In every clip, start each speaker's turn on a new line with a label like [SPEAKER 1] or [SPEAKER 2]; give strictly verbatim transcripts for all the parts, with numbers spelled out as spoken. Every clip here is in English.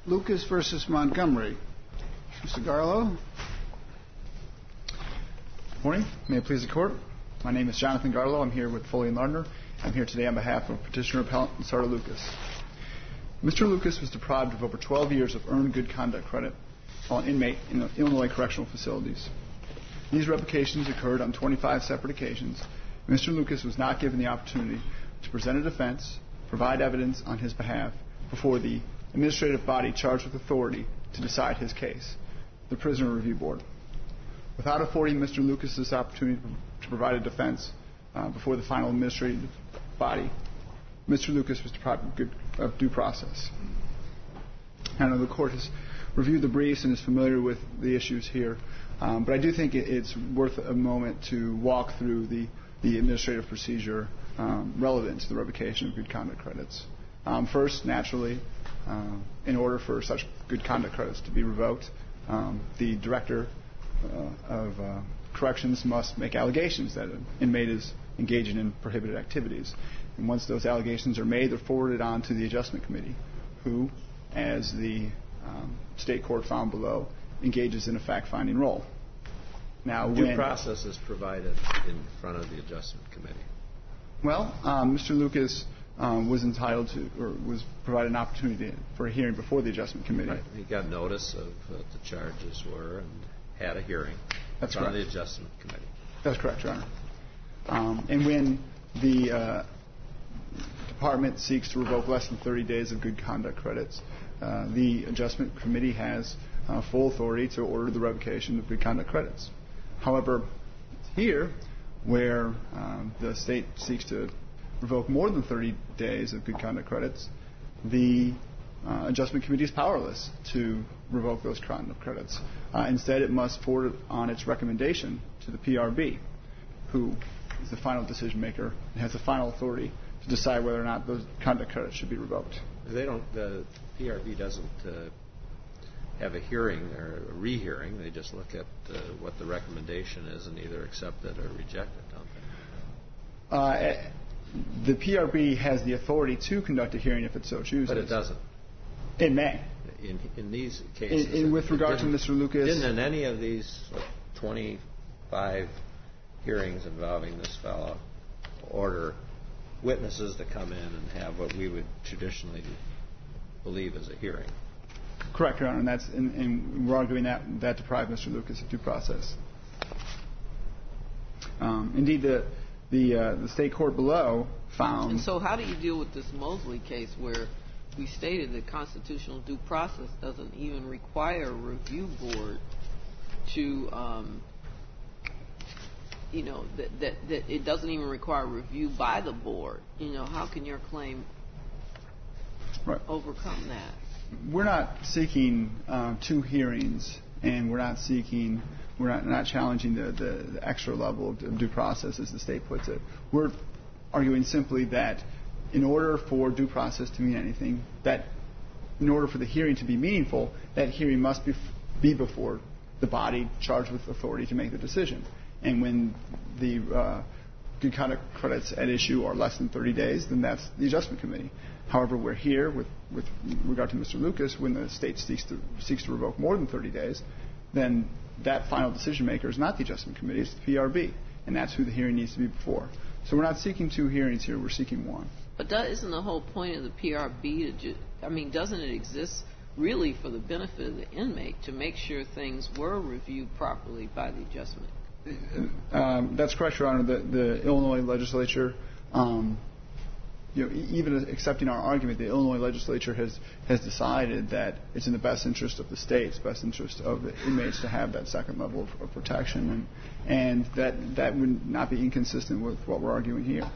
[SPEAKER 1] Lucas versus Montgomery. Mister Garlow.
[SPEAKER 2] Good morning. May it please the Court. My name is Jonathan Garlow. I'm here with Foley and Lardner. I'm here today on behalf of Petitioner Appellant Sarda Lucas. Mister Lucas was deprived of over twelve years of earned good conduct credit while an inmate in the Illinois correctional facilities. These revocations occurred on twenty-five separate occasions. Mister Lucas was not given the opportunity to present a defense, provide evidence on his behalf before the administrative body charged with authority to decide his case, the Prisoner Review Board. Without affording Mister Lucas this opportunity to provide a defense uh, before the final administrative body, Mister Lucas was deprived of, good, of due process. I know the Court has reviewed the briefs and is familiar with the issues here, um, but I do think it, it's worth a moment to walk through the, the administrative procedure um, relevant to the revocation of good conduct credits. Um, first, naturally, uh, in order for such good conduct credits to be revoked, um, the director Uh, of uh, corrections must make allegations that an inmate is engaging in prohibited activities. And once those allegations are made, they're forwarded on to the Adjustment Committee, who, as the um, state court found below, engages in a fact-finding role. Now,
[SPEAKER 3] due
[SPEAKER 2] when,
[SPEAKER 3] process is provided in front of the Adjustment Committee.
[SPEAKER 2] Well, um, Mister Lucas um, was entitled to, or was provided an opportunity for a hearing before the Adjustment Committee.
[SPEAKER 3] Right. He got notice of what the charges were and had a hearing
[SPEAKER 2] That's
[SPEAKER 3] in front
[SPEAKER 2] correct.
[SPEAKER 3] of the Adjustment Committee.
[SPEAKER 2] That's correct, Your Honor. Um, and when the uh, department seeks to revoke less than thirty days of good conduct credits, uh, the Adjustment Committee has uh, full authority to order the revocation of good conduct credits. However, here, where um, the state seeks to revoke more than thirty days of good conduct credits, the uh, Adjustment Committee is powerless to revoke those conduct credits. Uh, instead, it must forward on its recommendation to the P R B, who is the final decision maker and has the final authority to decide whether or not those conduct credits should be revoked.
[SPEAKER 3] They don't. The P R B doesn't uh, have a hearing or a rehearing. They just look at uh, what the recommendation is and either accept it or reject it, don't they?
[SPEAKER 2] Uh, the P R B has the authority to conduct a hearing if it so chooses.
[SPEAKER 3] But it doesn't.
[SPEAKER 2] It may.
[SPEAKER 3] In, in these cases.
[SPEAKER 2] In, in, with regard to Mister Lucas.
[SPEAKER 3] Didn't in any of these what, twenty-five hearings involving this fellow order witnesses to come in and have what we would traditionally believe is a hearing?
[SPEAKER 2] Correct, Your Honor, and, that's, and, and we're arguing that that deprived Mister Lucas of due process. Um, indeed, the the, uh, the state court below found.
[SPEAKER 4] And so, how do you deal with this Mosley case where we stated that constitutional due process doesn't even require a review board to, um, you know, that, that, that it doesn't even require review by the board? You know, how can your claim
[SPEAKER 2] right.
[SPEAKER 4] overcome that?
[SPEAKER 2] We're not seeking uh, two hearings, and we're not seeking, we're not, not challenging the, the, the extra level of due process, as the state puts it. We're arguing simply that in order for due process to mean anything, that in order for the hearing to be meaningful, that hearing must be, be before the body charged with authority to make the decision. And when the uh, good conduct credits at issue are less than thirty days, then that's the Adjustment Committee. However, we're here with, with regard to Mister Lucas, when the state seeks to, seeks to revoke more than thirty days, then that final decision maker is not the Adjustment Committee, it's the P R B. And that's who the hearing needs to be before. So we're not seeking two hearings here, we're seeking one.
[SPEAKER 4] But that isn't the whole point of the P R B to ju- I mean, doesn't it exist really for the benefit of the inmate to make sure things were reviewed properly by the adjustment?
[SPEAKER 2] Um, that's correct, Your Honor. The, the Illinois legislature, um, you know, e- even accepting our argument, the Illinois legislature has, has decided that it's in the best interest of the state's best interest of the inmates to have that second level of, of protection, and, and that, that would not be inconsistent with what we're arguing here.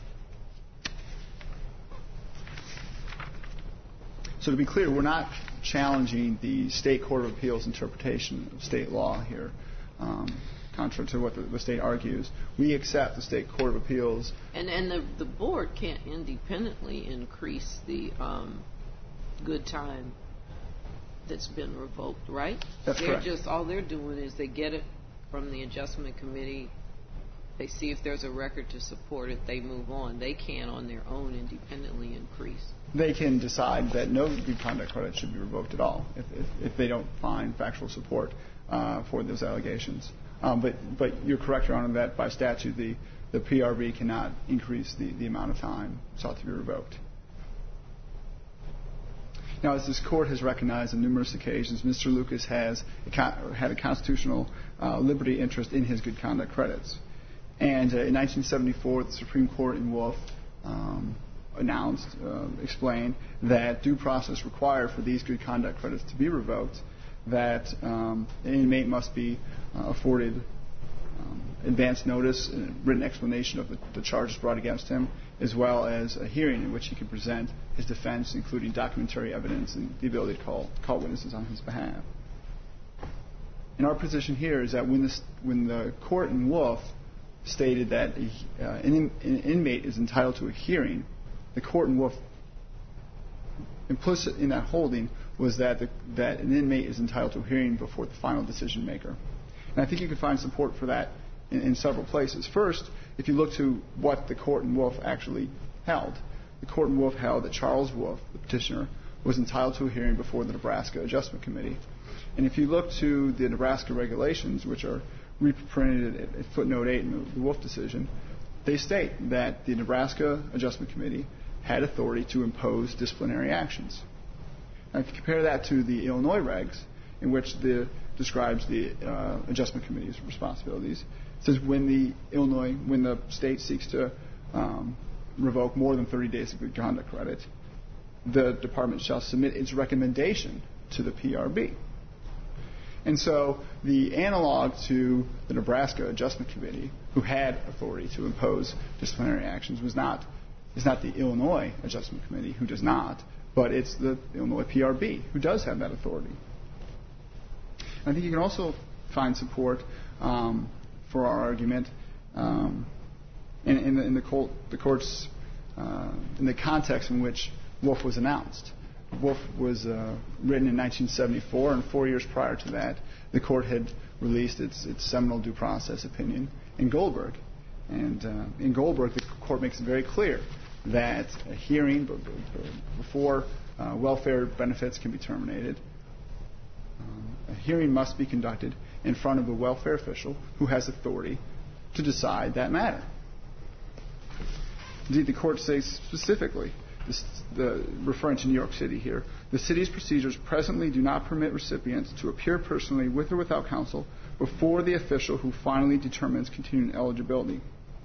[SPEAKER 2] So to be clear, we're not challenging the State Court of Appeals interpretation of state law here, um, contrary to what the, the state argues. We accept the State Court of Appeals.
[SPEAKER 4] And and the, the board can't independently increase the um, good time that's been revoked, right?
[SPEAKER 2] That's
[SPEAKER 4] they're
[SPEAKER 2] correct.
[SPEAKER 4] Just all they're doing is they get it from the Adjustment Committee They see if there's a record to support it, they move on. They can, on their own, independently increase.
[SPEAKER 2] They can decide that no good conduct credit should be revoked at all if, if, if they don't find factual support uh, for those allegations. Um, but, but you're correct, Your Honor, that by statute the, the P R B cannot increase the, the amount of time sought to be revoked. Now, as this Court has recognized on numerous occasions, Mister Lucas has a con- had a constitutional uh, liberty interest in his good conduct credits. And uh, in nineteen seventy-four, the Supreme Court in Wolf um, announced, uh, explained that due process required for these good conduct credits to be revoked, that um, an inmate must be uh, afforded um, advance notice, and written explanation of the, the charges brought against him, as well as a hearing in which he can present his defense, including documentary evidence and the ability to call, call witnesses on his behalf. And our position here is that when, this, when the court in Wolf stated that uh, an, in, an inmate is entitled to a hearing, the court in Wolf, implicit in that holding, was that, the, that an inmate is entitled to a hearing before the final decision maker. And I think you can find support for that in, in several places. First, if you look to what the court in Wolf actually held, the court in Wolf held that Charles Wolf, the petitioner, was entitled to a hearing before the Nebraska Adjustment Committee. And if you look to the Nebraska regulations, which are reprinted at, at footnote eight in the, the Wolf decision, they state that the Nebraska Adjustment Committee had authority to impose disciplinary actions. Now, if you compare that to the Illinois regs, in which the describes the uh, Adjustment Committee's responsibilities, it says when the Illinois, when the state seeks to um, revoke more than thirty days of good conduct credit, the department shall submit its recommendation to the P R B. And so the analog to the Nebraska Adjustment Committee, who had authority to impose disciplinary actions, was not is not the Illinois Adjustment Committee, who does not, but it's the Illinois P R B, who does have that authority. And I think you can also find support um, for our argument um, in, in, the, in the, court, the court's uh, in the context in which Wolf was announced. Wolf was uh, written in nineteen seventy-four, and four years prior to that, the court had released its, its seminal due process opinion in Goldberg. And uh, in Goldberg, the court makes it very clear that a hearing b- b- before uh, welfare benefits can be terminated, um, a hearing must be conducted in front of a welfare official who has authority to decide that matter. Indeed, the court says specifically, This, the, referring to New York City here, the city's procedures presently do not permit recipients to appear personally with or without counsel before the official who finally determines continuing eligibility.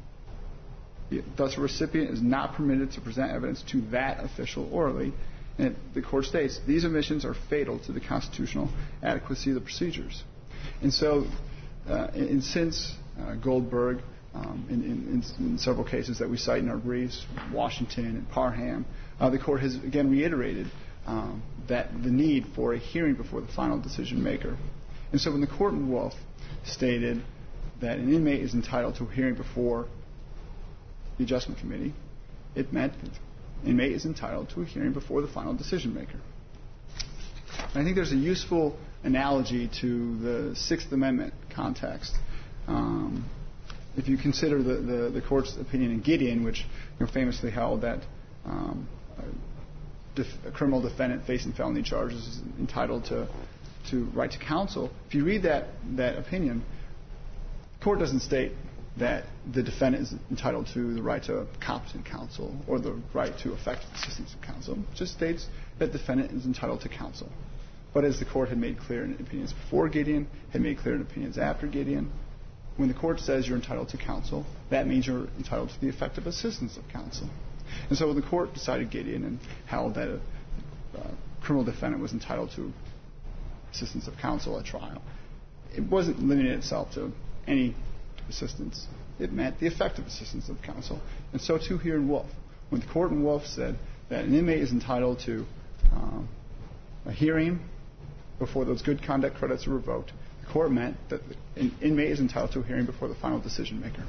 [SPEAKER 2] Thus, a recipient is not permitted to present evidence to that official orally. And the court states these omissions are fatal to the constitutional adequacy of the procedures. And so, uh, and, and since uh, Goldberg, Um, in, in, in several cases that we cite in our briefs, Washington and Parham, uh, the court has again reiterated um, that the need for a hearing before the final decision maker. And so when the court in Wolf stated that an inmate is entitled to a hearing before the Adjustment Committee, it meant that an inmate is entitled to a hearing before the final decision maker. And I think there's a useful analogy to the Sixth Amendment context. Um, If you consider the, the, the court's opinion in Gideon, which you know, famously held that um, a, def- a criminal defendant facing felony charges is entitled to, to right to counsel, if you read that, that opinion, the court doesn't state that the defendant is entitled to the right to competent counsel or the right to effective assistance of counsel. It just states that the defendant is entitled to counsel. But as the court had made clear in opinions before Gideon, had made clear in opinions after Gideon, when the court says you're entitled to counsel, that means you're entitled to the effective assistance of counsel. And so when the court decided Gideon and held that a uh, criminal defendant was entitled to assistance of counsel at trial, it wasn't limiting itself to any assistance. It meant the effective assistance of counsel. And so too here in Wolf. When the court in Wolf said that an inmate is entitled to um, a hearing before those good conduct credits are revoked, the court meant that an inmate is entitled to a hearing before the final decision maker.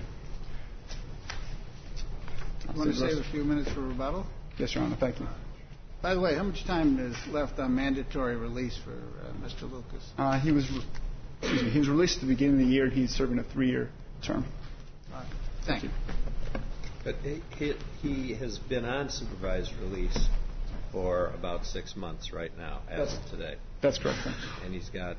[SPEAKER 1] You want to save a few minutes for rebuttal?
[SPEAKER 2] Yes, Your Honor. Thank you.
[SPEAKER 1] By the way, how much time is left on mandatory release for uh, Mister Lucas?
[SPEAKER 2] Uh, he was re- excuse me, he was released at the beginning of the year. He's serving a three-year term.
[SPEAKER 1] All right. Thank you.
[SPEAKER 3] But he, he has been on supervised release for about six months right now, as of today.
[SPEAKER 2] That's correct, sir.
[SPEAKER 3] And he's got...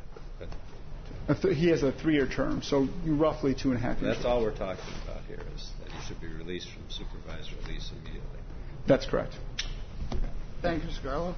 [SPEAKER 2] A th- he has a three-year term, so roughly two and a half years.
[SPEAKER 3] That's all we're talking about here, is that he should be released from supervised release immediately.
[SPEAKER 2] That's correct.
[SPEAKER 1] Thank you, Mister Garlow.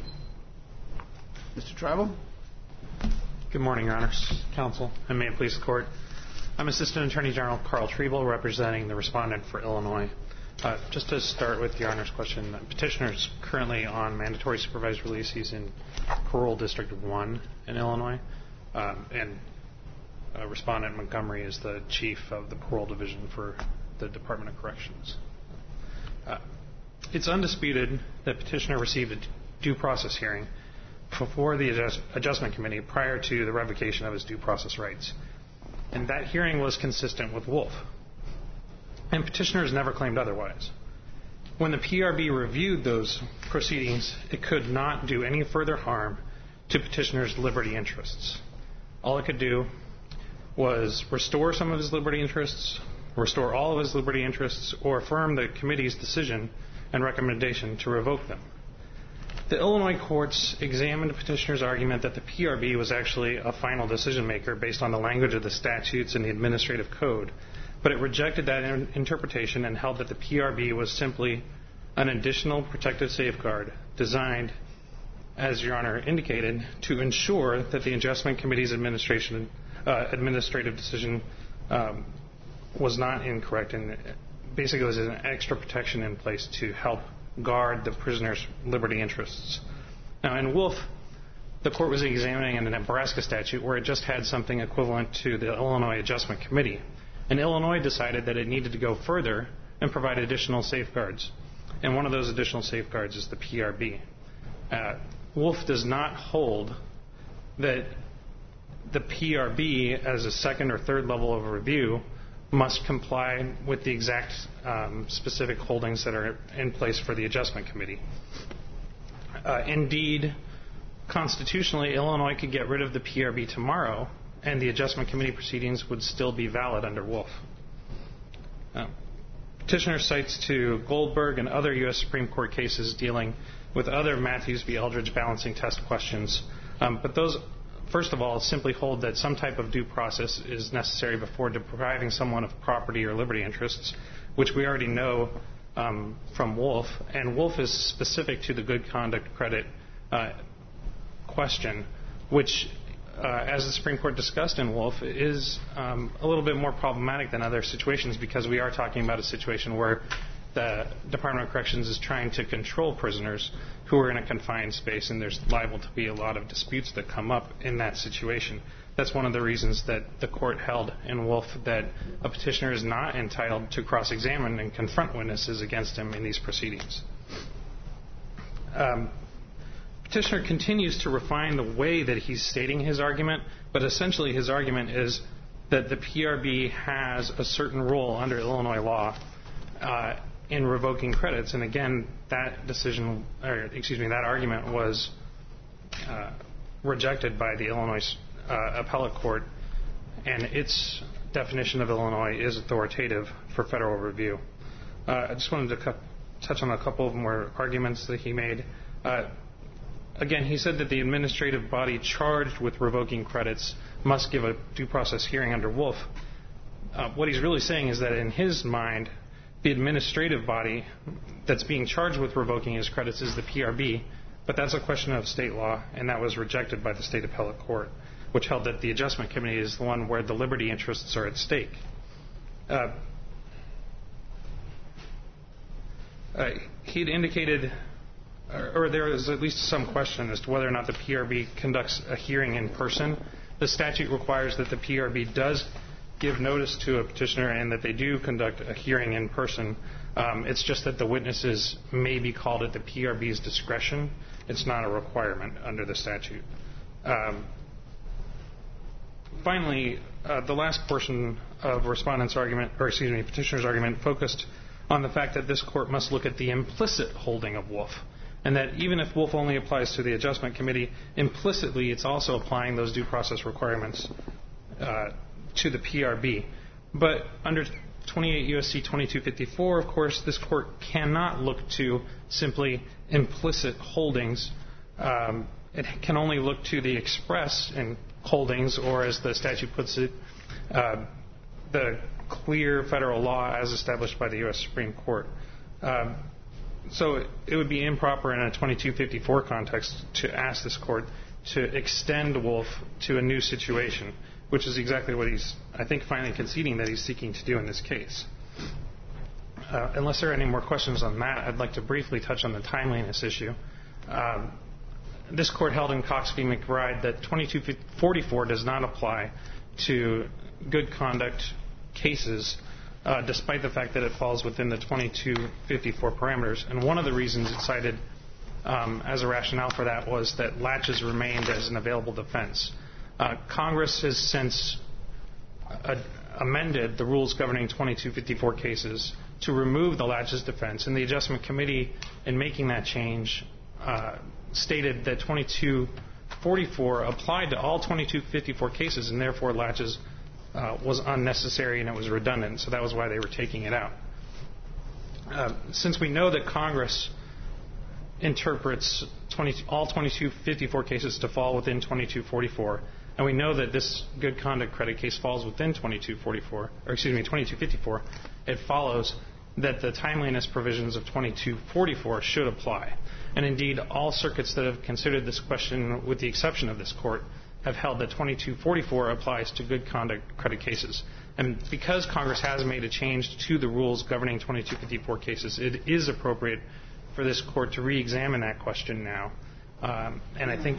[SPEAKER 1] Mister Tribal?
[SPEAKER 5] Good morning, Your Honors, Counsel, and may it please the Court. I'm Assistant Attorney General Carl Treble, representing the respondent for Illinois. Uh, just to start with Your Honor's question, the petitioner is currently on mandatory supervised release. He's in Parole District one in Illinois, um, and uh, Respondent Montgomery is the chief of the Parole Division for the Department of Corrections. Uh, it's undisputed that petitioner received a due process hearing before the adjust- Adjustment Committee prior to the revocation of his due process rights. And that hearing was consistent with Wolf. And petitioner has never claimed otherwise. When the P R B reviewed those proceedings, it could not do any further harm to petitioner's liberty interests. All it could do was restore some of his liberty interests, restore all of his liberty interests, or affirm the committee's decision and recommendation to revoke them. The Illinois courts examined petitioner's argument that the P R B was actually a final decision maker based on the language of the statutes and the administrative code, but it rejected that in- interpretation and held that the P R B was simply an additional protective safeguard designed, as Your Honor indicated, to ensure that the Adjustment Committee's administration uh, administrative decision um, was not incorrect, and basically was an extra protection in place to help guard the prisoner's liberty interests. Now, in Wolf, the court was examining a Nebraska statute where it just had something equivalent to the Illinois Adjustment Committee. And Illinois decided that it needed to go further and provide additional safeguards. And one of those additional safeguards is the P R B. Uh, Wolf does not hold that the P R B, as a second or third level of review, must comply with the exact um, specific holdings that are in place for the Adjustment Committee. Uh, indeed, constitutionally, Illinois could get rid of the P R B tomorrow, and the Adjustment Committee proceedings would still be valid under Wolf. Uh, petitioner cites to Goldberg and other U S Supreme Court cases dealing with other Matthews v. Eldridge balancing test questions, um, but those first of all, simply hold that some type of due process is necessary before depriving someone of property or liberty interests, which we already know um, from Wolf. And Wolf is specific to the good conduct credit uh, question, which, uh, as the Supreme Court discussed in Wolf, is um, a little bit more problematic than other situations because we are talking about a situation where the Department of Corrections is trying to control prisoners who are in a confined space, and there's liable to be a lot of disputes that come up in that situation. That's one of the reasons that the court held in Wolf that a petitioner is not entitled to cross-examine and confront witnesses against him in these proceedings. Um, petitioner continues to refine the way that he's stating his argument, but essentially his argument is that the P R B has a certain role under Illinois law uh, in revoking credits, and again, that decision, or excuse me, that argument was uh, rejected by the Illinois uh, appellate court, and its definition of Illinois is authoritative for federal review. Uh, I just wanted to cu- touch on a couple of more arguments that he made. Uh, again, he said that the administrative body charged with revoking credits must give a due process hearing under Wolf. Uh, what he's really saying is that in his mind, the administrative body that's being charged with revoking his credits is the P R B, but that's a question of state law, and that was rejected by the state appellate court, which held that the Adjustment Committee is the one where the liberty interests are at stake. Uh, uh, he'd indicated, or, or there is at least some question as to whether or not the P R B conducts a hearing in person. The statute requires that the P R B does give notice to a petitioner and that they do conduct a hearing in person. Um, it's just that the witnesses may be called at the P R B's discretion. It's not a requirement under the statute. Um, finally, uh, the last portion of respondent's argument, or excuse me, petitioner's argument, focused on the fact that this court must look at the implicit holding of Wolf, and that even if Wolf only applies to the Adjustment Committee, implicitly it's also applying those due process requirements uh, to the P R B. But under twenty-eight U S C twenty-two fifty-four, of course, this court cannot look to simply implicit holdings. Um, it can only look to the express in holdings, or as the statute puts it, uh, the clear federal law as established by the U S Supreme Court. Um, so it would be improper in a twenty-two fifty-four context to ask this court to extend Wolf to a new situation, which is exactly what he's, I think, finally conceding that he's seeking to do in this case. Uh, unless there are any more questions on that, I'd like to briefly touch on the timeliness issue. Um, this court held in Cox v. McBride that twenty-two forty-four does not apply to good conduct cases, uh, despite the fact that it falls within the twenty-two fifty-four parameters. And one of the reasons it cited um, as a rationale for that was that latches remained as an available defense. Uh, Congress has since uh, amended the rules governing twenty-two fifty-four cases to remove the latches defense, and the Adjustment Committee, in making that change, uh, stated that twenty-two forty-four applied to all twenty-two fifty-four cases, and therefore latches uh, was unnecessary and it was redundant, so that was why they were taking it out. Uh, since we know that Congress interprets twenty, all twenty-two fifty-four cases to fall within twenty-two forty-four, and we know that this good conduct credit case falls within twenty-two forty-four, or excuse me, twenty-two fifty-four, it follows that the timeliness provisions of twenty-two forty-four should apply. And indeed, all circuits that have considered this question, with the exception of this court, have held that twenty-two forty-four applies to good conduct credit cases. And because Congress has made a change to the rules governing twenty-two fifty-four cases, it is appropriate for this court to re-examine that question now. Um, and I think...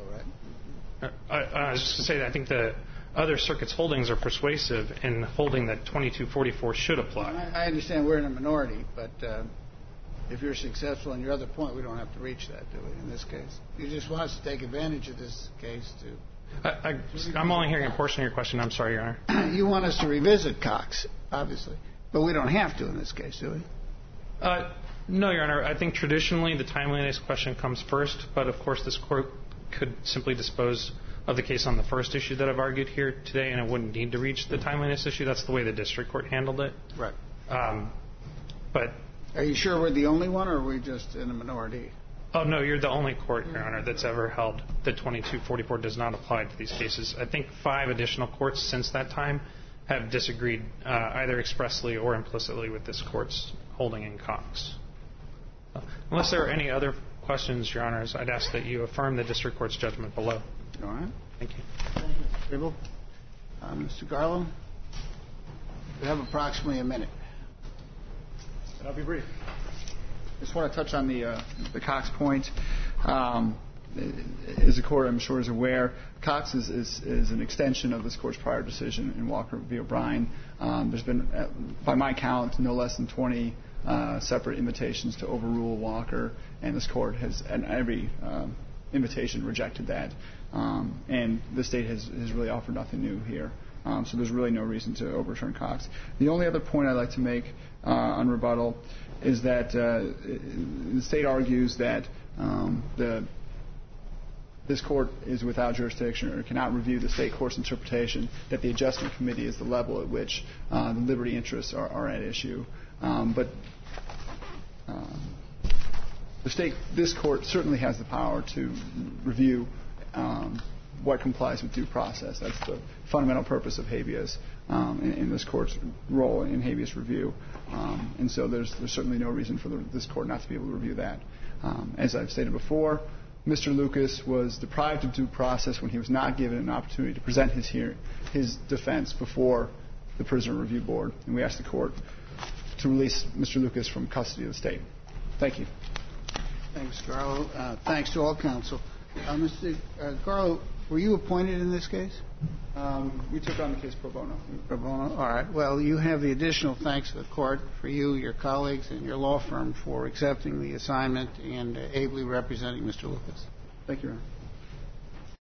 [SPEAKER 5] I, I was just going to say that I think the other circuits' holdings are persuasive in holding that twenty-two forty-four should apply.
[SPEAKER 1] I, I understand we're in a minority, but uh, if you're successful in your other point, we don't have to reach that, do we, in this case? You just want us to take advantage of this case to...
[SPEAKER 5] I, I, I'm only hearing a portion of your question. I'm sorry, Your Honor.
[SPEAKER 1] You want us to revisit Cox, obviously, but we don't have to in this case, do we?
[SPEAKER 5] Uh, no, Your Honor. I think traditionally the timeliness question comes first, but of course this court could simply dispose of the case on the first issue that I've argued here today, and it wouldn't need to reach the timeliness issue. That's the way the district court handled it.
[SPEAKER 1] Right.
[SPEAKER 5] Um, but
[SPEAKER 1] are you sure we're the only one, or are we just in a minority?
[SPEAKER 5] Oh, no, you're the only court, Your Honor, that's ever held that twenty-two forty-four does not apply to these cases. I think five additional courts since that time have disagreed uh, either expressly or implicitly with this court's holding in Cox. Uh, unless there are any other questions, Your Honors, I'd ask that you affirm the district court's judgment below.
[SPEAKER 1] All right.
[SPEAKER 5] Thank you.
[SPEAKER 1] Thank you, Mister Grable. Uh, Mister Garlow, we have approximately a minute.
[SPEAKER 2] I'll be brief. I just want to touch on the uh, the Cox point. Um, as the court, I'm sure, is aware, Cox is, is, is an extension of this court's prior decision in Walker v. O'Brien. Um, there's been, uh, by my count, no less than twenty uh, separate invitations to overrule Walker, and this court has, and every um, invitation, rejected that. Um, and the state has, has really offered nothing new here. Um, so there's really no reason to overturn Cox. The only other point I'd like to make uh, on rebuttal is that uh, the state argues that um, the this court is without jurisdiction or cannot review the state court's interpretation, that the Adjustment Committee is the level at which uh, the liberty interests are, are at issue. Um, but um, the state, this court certainly has the power to review um, what complies with due process. That's the fundamental purpose of habeas um, in, in this court's role in habeas review. Um, and so there's, there's certainly no reason for the, this court not to be able to review that. Um, as I've stated before, Mister Lucas was deprived of due process when he was not given an opportunity to present his, hear, his defense before the Prisoner Review Board. And we ask the court to release Mister Lucas from custody of the state. Thank you.
[SPEAKER 1] Thanks, Garlow. Uh, thanks to all counsel. Uh, Mister Uh, Garlow, were you appointed in this case?
[SPEAKER 2] Um, we took on the case pro bono.
[SPEAKER 1] Pro bono? All right. Well, you have the additional thanks to the court for you, your colleagues, and your law firm for accepting the assignment and uh, ably representing Mister Lucas.
[SPEAKER 2] Thank you, Your Honor.